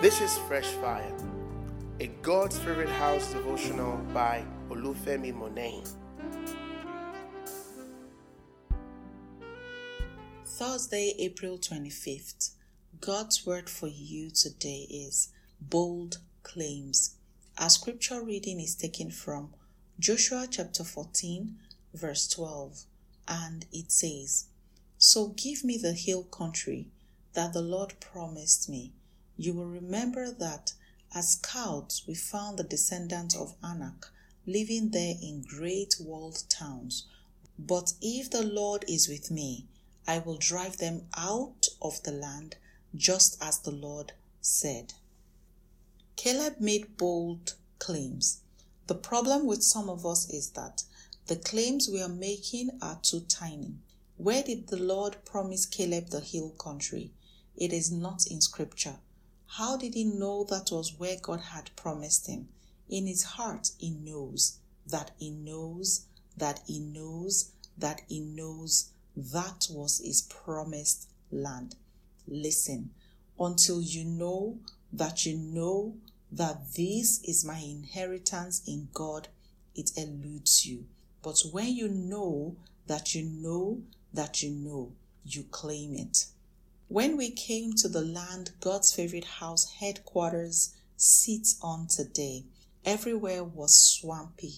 This is Fresh Fire, a God's Favorite House devotional by Olufemi Monet. Thursday, April 25th. God's word for you today is bold claims. Our scripture reading is taken from Joshua chapter 14, verse 12, and it says, "So give me the hill country that the Lord promised me. You will remember that as scouts we found the descendants of Anak living there in great walled towns. But if the Lord is with me, I will drive them out of the land, just as the Lord said." Caleb made bold claims. The problem with some of us is that the claims we are making are too tiny. Where did the Lord promise Caleb the hill country? It is not in scripture. How did he know that was where God had promised him? In his heart, he knows that he knows that he knows that he knows that was his promised land. Listen, until you know that this is my inheritance in God, it eludes you. But when you know that you claim it. When we came to the land God's favorite house headquarters sits on today, everywhere was swampy.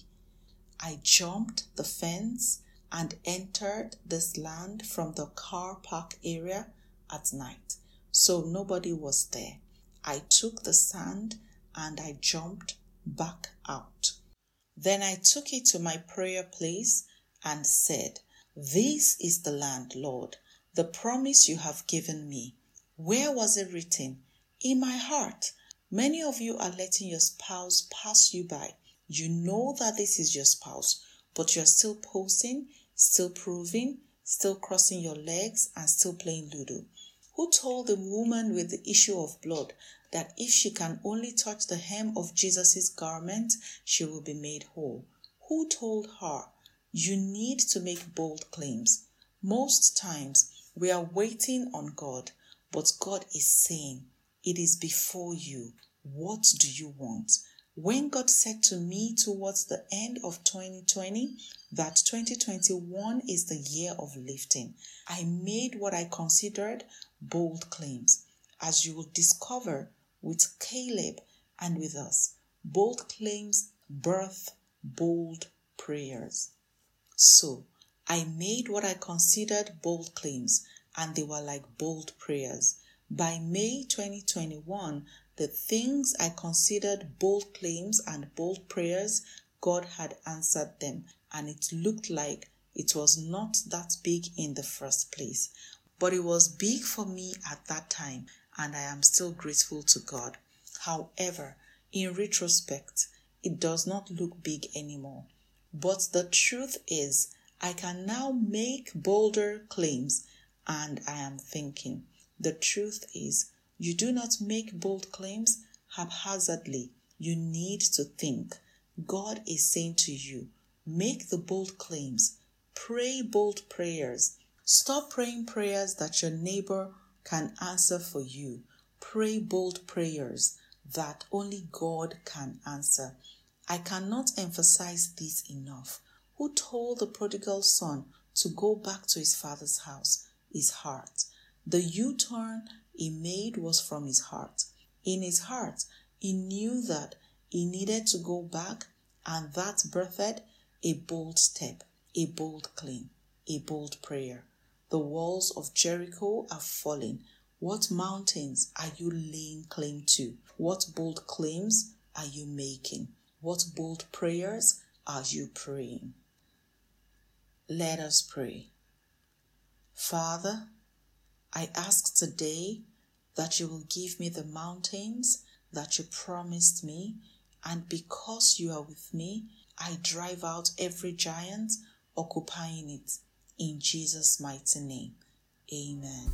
I jumped the fence and entered this land from the car park area at night, so nobody was there. I took the sand and I jumped back out. Then I took it to my prayer place and said, "This is the land, Lord, the promise you have given me." Where was it written? In my heart. Many of you are letting your spouse pass you by. You know that this is your spouse, but you're still posting, still proving, still crossing your legs, and still playing Ludo. Who told the woman with the issue of blood that if she can only touch the hem of Jesus' garment, she will be made whole? Who told her? You need to make bold claims. Most times, we are waiting on God, but God is saying, "It is before you. What do you want?" When God said to me towards the end of 2020 that 2021 is the year of lifting, I made what I considered bold claims. As you will discover with Caleb and with us, bold claims birth bold prayers. So, I made what I considered bold claims, and they were like bold prayers. By May 2021, the things I considered bold claims and bold prayers, God had answered them, and it looked like it was not that big in the first place. But it was big for me at that time, and I am still grateful to God. However, in retrospect, it does not look big anymore. But the truth is, I can now make bolder claims, and I am thinking. The truth is, you do not make bold claims haphazardly. You need to think. God is saying to you, make the bold claims. Pray bold prayers. Stop praying prayers that your neighbor can answer for you. Pray bold prayers that only God can answer. I cannot emphasize this enough. Who told the prodigal son to go back to his father's house? His heart. The U-turn he made was from his heart. In his heart, he knew that he needed to go back, and that birthed a bold step, a bold claim, a bold prayer. The walls of Jericho are falling. What mountains are you laying claim to? What bold claims are you making? What bold prayers are you praying? Let us pray. Father, I ask today that you will give me the mountains that you promised me, and because you are with me, I drive out every giant occupying it. In Jesus' mighty name, amen.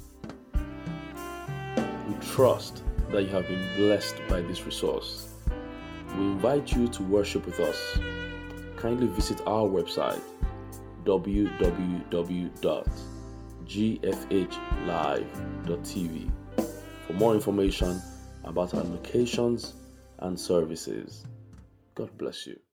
We trust that you have been blessed by this resource. We invite you to worship with us. Kindly visit our website www.gfhlive.tv. For more information, about our locations and services. God bless you.